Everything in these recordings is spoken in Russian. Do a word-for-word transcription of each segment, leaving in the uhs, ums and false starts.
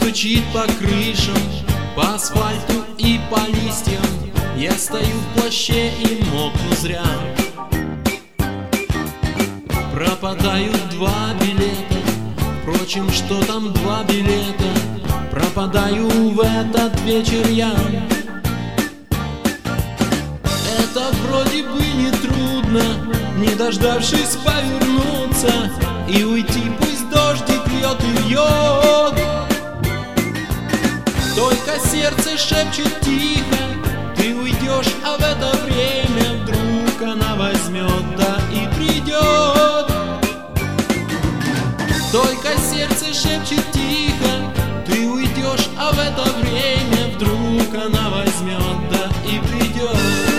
стучит по крышам, по асфальту и по листьям. Я стою в плаще и мокну зря. Пропадают два билета, впрочем, что там два билета? Пропадаю в этот вечер я. Это вроде бы не трудно, не дождавшись повернуться и уйти, пусть дождик льет и льет. Только сердце шепчет тихо, ты уйдешь, а в это время вдруг она возьмет, да и придет. Только сердце шепчет тихо, ты уйдешь, а в это время вдруг она возьмет, да и придет.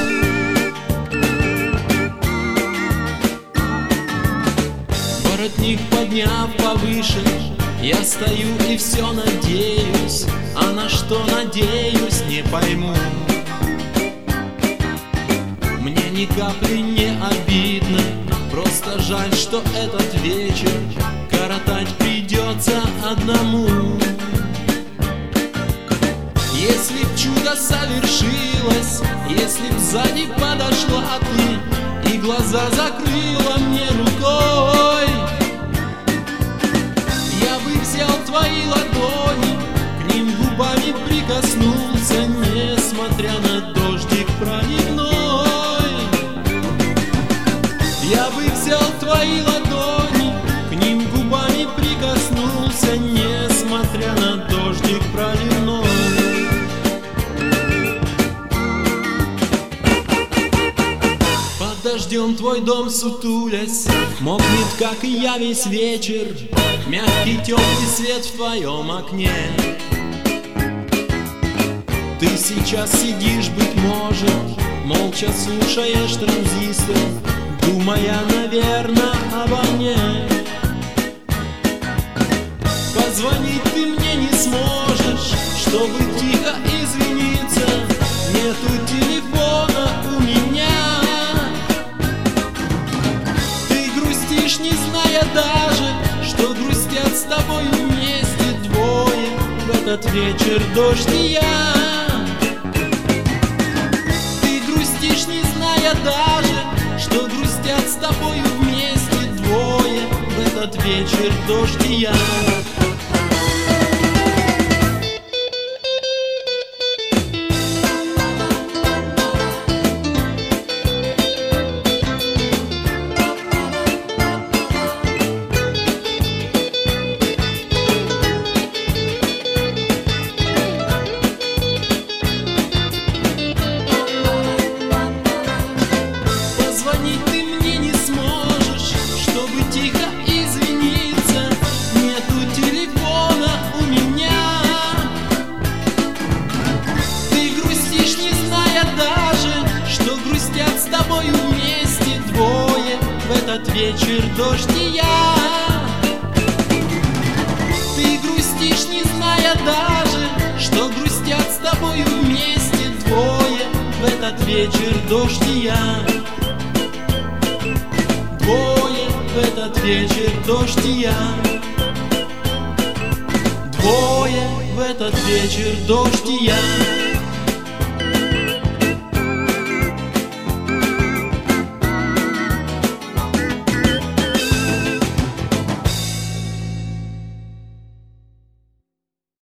Воротник подняв повыше, я стою и все надеюсь, а на что надеюсь, не пойму. Мне ни капли не обидно, просто жаль, что этот вечер коротать придется одному. Если б чудо совершилось, если б сзади подошла ты и глаза закрыла мне рукой, я бы взял твои ладони, к ним губами прикоснулся, несмотря на дождик проливной. Я бы взял твои ладони, к ним губами прикоснулся, несмотря на дождик проливной. Под дождем твой дом сутулясь мокнет, как и я весь вечер. Мягкий теплый свет в твоем окне. Ты сейчас сидишь, быть может, молча слушаешь транзистор, думая, наверное, обо мне. Позвонить ты мне не сможешь, чтобы тихо извиниться. Нету телефона у меня. Ты грустишь, не зная даже, что грустят с тобой вместе двое. В этот вечер дождь и я. Ты грустишь, не зная даже, что грустят с тобой вместе двое. В этот вечер дождь и я. Позвонить ты мне не сможешь, чтобы тихо извиниться. Нету телефона у меня. Ты грустишь, не зная даже, что грустят с тобой вместе двое. В этот вечер дождь и я. Ты грустишь, не зная даже, что грустят с тобой вместе двое. В этот вечер дождь и я. Двое в этот вечер дождь и я. Двое в этот вечер дождь и я.